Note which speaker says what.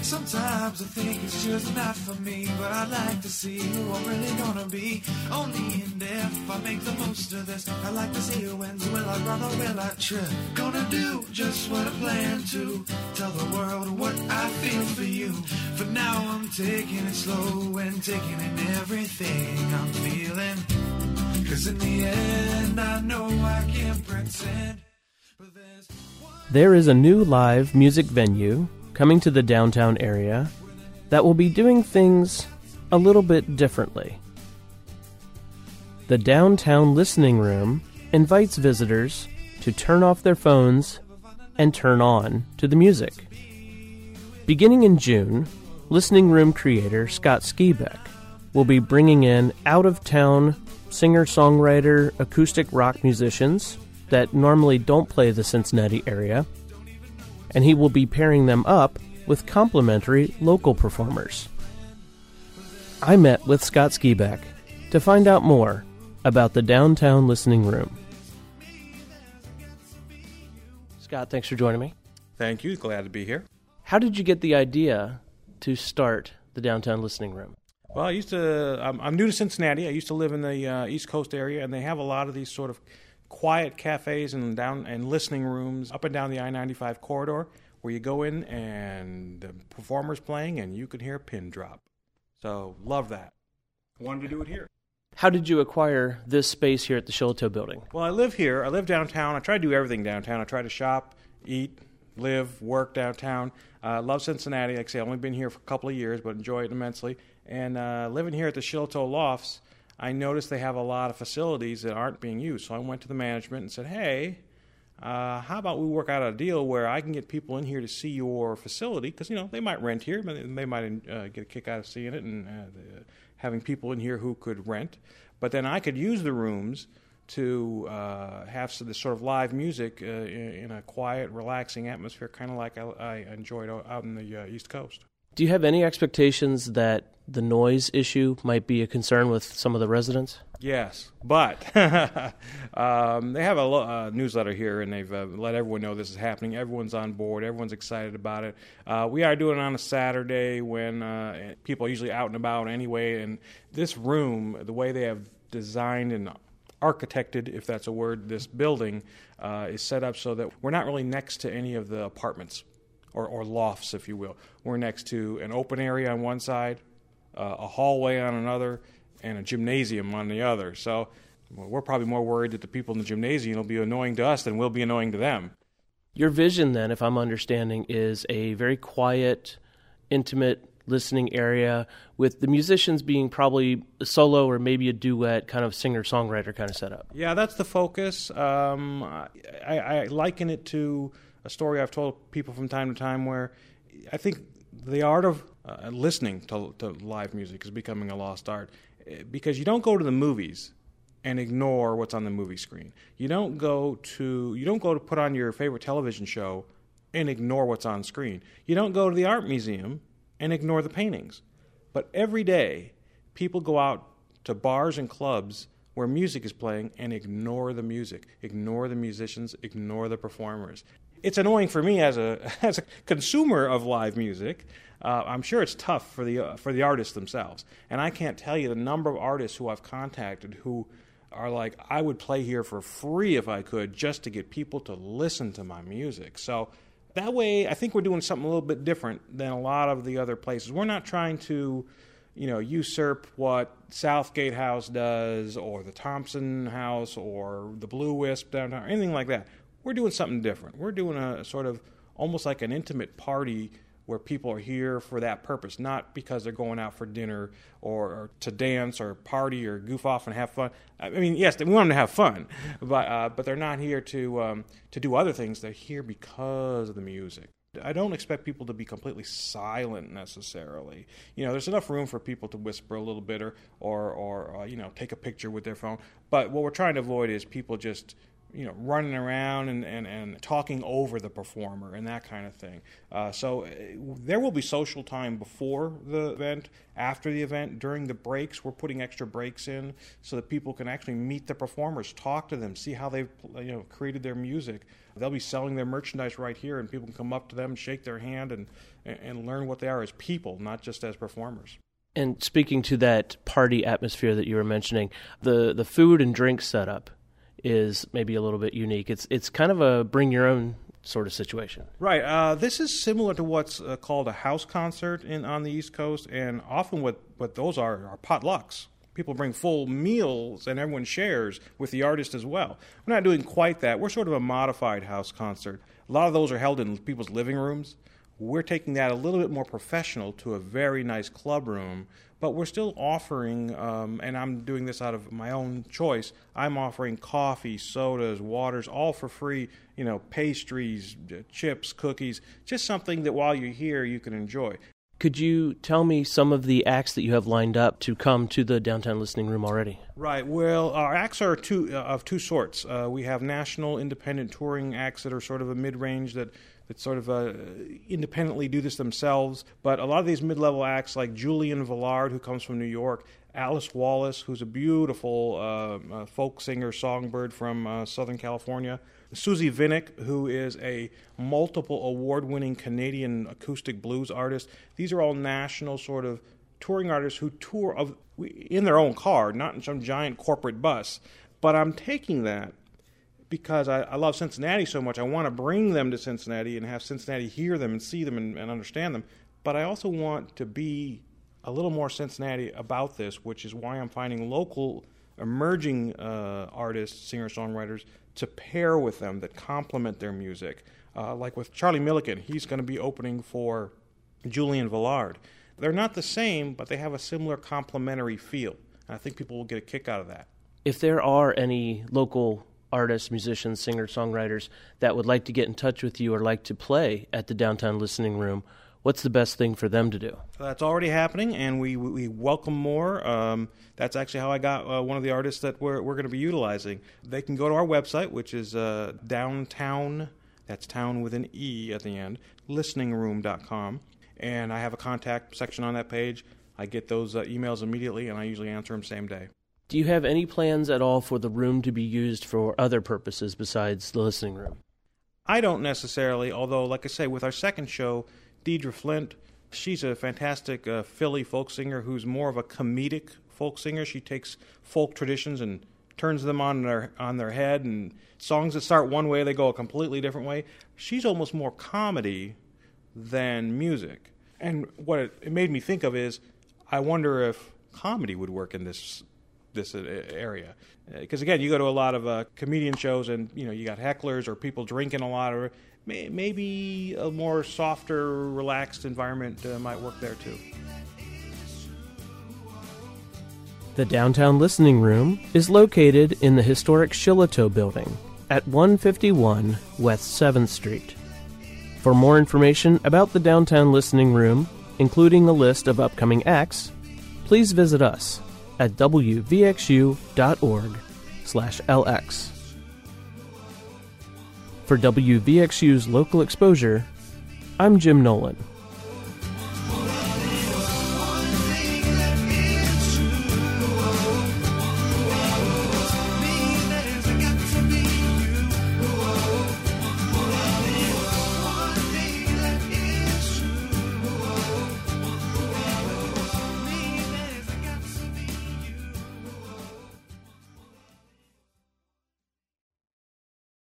Speaker 1: Sometimes I think it's just not for me, but I'd like to see who I'm really gonna be. Only in death I make the most of this. I like to see when's will I run or will I trip. Gonna do just what I plan to. Tell the world what I feel for you. For now I'm taking it slow and taking in everything I'm feeling. 'Cause in the end I know I can't pretend. But
Speaker 2: there is a new live music venue coming to the downtown area that will be doing things a little bit differently. The Downtown Listening Room invites visitors to turn off their phones and turn on to the music. Beginning in June, Listening Room creator Scott Skibeck will be bringing in out-of-town singer-songwriter acoustic rock musicians that normally don't play the Cincinnati area, and he will be pairing them up with complimentary local performers. I met with Scott Skibeck to find out more about the Downtown Listening Room. Scott, thanks for joining me.
Speaker 3: Thank you. Glad to be here.
Speaker 2: How did you get the idea to start the Downtown Listening Room?
Speaker 3: Well, I'm new to Cincinnati. I used to live in the East Coast area, and they have a lot of these sort of quiet cafes and listening rooms up and down the I-95 corridor where you go in and the performer's playing and you can hear a pin drop. So, love that. Wanted to do it here.
Speaker 2: How did you acquire this space here at the Shillito building?
Speaker 3: Well, I live here. I live downtown. I try to do everything downtown. I try to shop, eat, live, work downtown. Love Cincinnati. Like I say, I've only been here for a couple of years, but enjoy it immensely. And living here at the Shillito Lofts, I noticed they have a lot of facilities that aren't being used. So I went to the management and said, hey, how about we work out a deal where I can get people in here to see your facility? Because, they might rent here. They might get a kick out of seeing it and having people in here who could rent. But then I could use the rooms to have this sort of live music in a quiet, relaxing atmosphere, kind of like I enjoyed out in the East Coast.
Speaker 2: Do you have any expectations that the noise issue might be a concern with some of the residents?
Speaker 3: Yes, but they have a newsletter here, and they've let everyone know this is happening. Everyone's on board. Everyone's excited about it. We are doing it on a Saturday when people are usually out and about anyway, and this room, the way they have designed and architected, if that's a word, this building is set up so that we're not really next to any of the apartments or lofts, if you will. We're next to an open area on one side, a hallway on another, and a gymnasium on the other. So we're probably more worried that the people in the gymnasium will be annoying to us than we'll be annoying to them.
Speaker 2: Your vision, then, if I'm understanding, is a very quiet, intimate listening area with the musicians being probably a solo or maybe a duet kind of singer-songwriter kind of setup.
Speaker 3: Yeah, that's the focus. I liken it to a story I've told people from time to time where I think the art of listening to live music is becoming a lost art, because you don't go to the movies and ignore what's on the movie screen. You don't go to put on your favorite television show and ignore what's on screen. You don't go to the art museum and ignore the paintings. But every day, people go out to bars and clubs where music is playing and ignore the music, ignore the musicians, ignore the performers. It's annoying for me as a consumer of live music. I'm sure it's tough for the artists themselves. And I can't tell you the number of artists who I've contacted who are like, I would play here for free if I could, just to get people to listen to my music. So that way, I think we're doing something a little bit different than a lot of the other places. We're not trying to, usurp what Southgate House does, or the Thompson House, or the Blue Wisp downtown, or anything like that. We're doing something different. We're doing a sort of almost like an intimate party where people are here for that purpose, not because they're going out for dinner or to dance or party or goof off and have fun. I mean, yes, we want them to have fun, but they're not here to do other things. They're here because of the music. I don't expect people to be completely silent necessarily. There's enough room for people to whisper a little bit or take a picture with their phone. But what we're trying to avoid is people just running around and talking over the performer and that kind of thing. So there will be social time before the event, after the event, during the breaks. We're putting extra breaks in so that people can actually meet the performers, talk to them, see how they've created their music. They'll be selling their merchandise right here, and people can come up to them, shake their hand, and learn what they are as people, not just as performers.
Speaker 2: And speaking to that party atmosphere that you were mentioning, the food and drink setup is maybe a little bit unique. It's kind of a bring your own sort of situation.
Speaker 3: Right. This is similar to what's called a house concert on the East Coast, and often what those are potlucks. People bring full meals and everyone shares with the artist as well. We're not doing quite that. We're sort of a modified house concert. A lot of those are held in people's living rooms. We're taking that a little bit more professional to a very nice club room, but we're still offering, and I'm doing this out of my own choice, I'm offering coffee, sodas, waters, all for free, pastries, chips, cookies, just something that while you're here you can enjoy.
Speaker 2: Could you tell me some of the acts that you have lined up to come to the Downtown Listening Room already?
Speaker 3: Right. Well, our acts are of two sorts. We have national independent touring acts that are sort of a mid-range that sort of independently do this themselves. But a lot of these mid-level acts like Julian Villard, who comes from New York, Alice Wallace, who's a beautiful folk singer, songbird from Southern California, Susie Vinnick, who is a multiple award-winning Canadian acoustic blues artist. These are all national sort of touring artists who tour in their own car, not in some giant corporate bus. But I'm taking that because I love Cincinnati so much. I want to bring them to Cincinnati and have Cincinnati hear them and see them and understand them. But I also want to be a little more Cincinnati about this, which is why I'm finding local emerging artists, singer-songwriters, to pair with them that complement their music. Like with Charlie Milliken, he's going to be opening for Julian Villard. They're not the same, but they have a similar complementary feel. And I think people will get a kick out of that.
Speaker 2: If there are any local artists, musicians, singer-songwriters that would like to get in touch with you or like to play at the Downtown Listening Room, what's the best thing for them to do?
Speaker 3: That's already happening, and we welcome more. That's actually how I got one of the artists that we're going to be utilizing. They can go to our website, which is downtown, that's town with an E at the end, listeningroom.com. And I have a contact section on that page. I get those emails immediately, and I usually answer them same day.
Speaker 2: Do you have any plans at all for the room to be used for other purposes besides the listening room?
Speaker 3: I don't necessarily, although, like I say, with our second show, Deidre Flint, she's a fantastic Philly folk singer who's more of a comedic folk singer. She takes folk traditions and turns them on their head, and songs that start one way, they go a completely different way. She's almost more comedy than music. And what it made me think of is, I wonder if comedy would work in this area. Because again, you go to a lot of comedian shows, and you got hecklers or people drinking a lot, or maybe a more softer, relaxed environment might work there too.
Speaker 2: The Downtown Listening Room is located in the historic Shillito Building at 151 West 7th Street. For more information about the Downtown Listening Room, including a list of upcoming acts, please visit us at wvxu.org/LX. For WVXU's Local Exposure, I'm Jim Nolan.